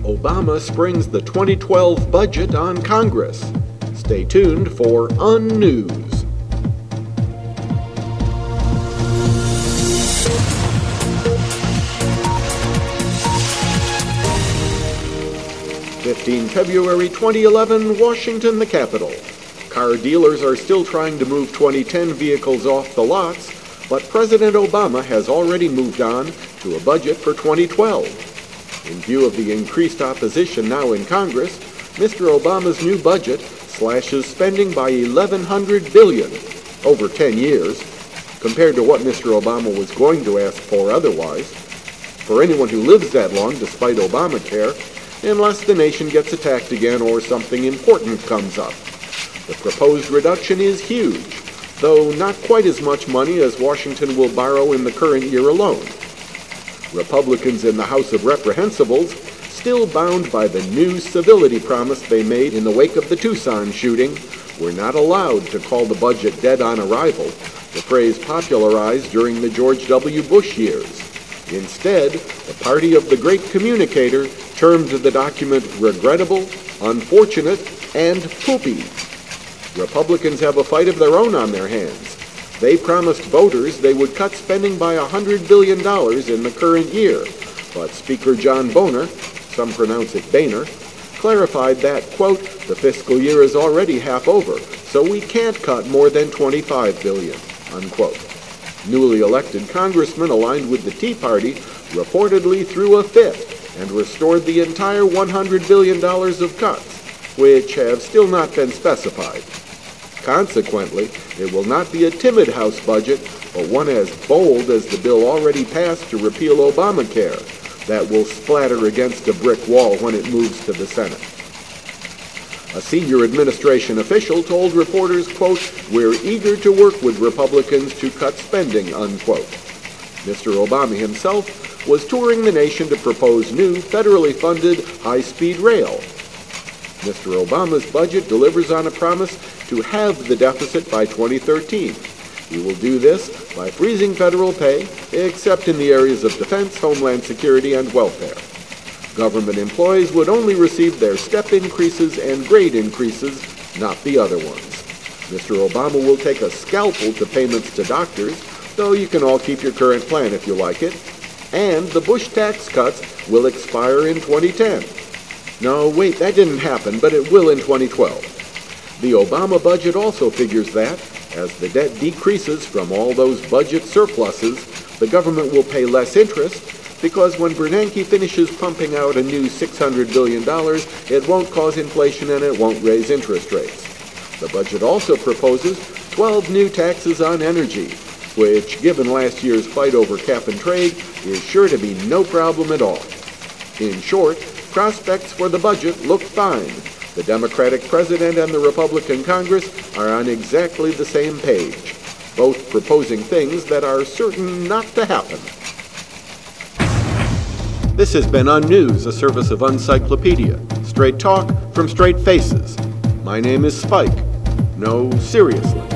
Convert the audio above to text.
Obama springs the 2012 budget on Congress. Stay tuned for Unnews. February 2011, Washington, the capital. Car dealers are still trying to move 2010 vehicles off the lots, but President Obama has already moved on to a budget for 2012. In view of the increased opposition now in Congress, Mr. Obama's new budget slashes spending by $1,100 billion over 10 years, compared to what Mr. Obama was going to ask for otherwise. For anyone who lives that long despite Obamacare, unless the nation gets attacked again or something important comes up. The proposed reduction is huge, though not quite as much money as Washington will borrow in the current year alone. Republicans in the House of Reprehensibles, still bound by the new civility promise they made in the wake of the Tucson shooting, were not allowed to call the budget dead on arrival, the phrase popularized during the George W. Bush years. Instead, the party of the great communicator termed the document regrettable, unfortunate, and poopy. Republicans have a fight of their own on their hands. They promised voters they would cut spending by $100 billion in the current year, but Speaker John Boehner, some pronounce it Boehner, clarified that, quote, the fiscal year is already half over, so we can't cut more than $25 billion, unquote. Newly elected congressmen aligned with the Tea Party reportedly threw a fit and restored the entire $100 billion of cuts, which have still not been specified. Consequently, it will not be a timid House budget, but one as bold as the bill already passed to repeal Obamacare that will splatter against a brick wall when it moves to the Senate. A senior administration official told reporters, quote, we're eager to work with Republicans to cut spending, unquote. Mr. Obama himself was touring the nation to propose new federally funded high-speed rail. Mr. Obama's budget delivers on a promise to halve the deficit by 2013. He will do this by freezing federal pay, except in the areas of defense, homeland security, and welfare. Government employees would only receive their step increases and grade increases, not the other ones. Mr. Obama will take a scalpel to payments to doctors, though you can all keep your current plan if you like it. And the Bush tax cuts will expire in 2010. No, wait, that didn't happen, but it will in 2012. The Obama budget also figures that, as the debt decreases from all those budget surpluses, the government will pay less interest, because when Bernanke finishes pumping out a new $600 billion, it won't cause inflation and it won't raise interest rates. The budget also proposes 12 new taxes on energy, which, given last year's fight over cap and trade, is sure to be no problem at all. In short, prospects for the budget look fine. The Democratic president and the Republican Congress are on exactly the same page, both proposing things that are certain not to happen. This has been Unnews, a service of Uncyclopedia. Straight talk from straight faces. My name is Spike. No, seriously.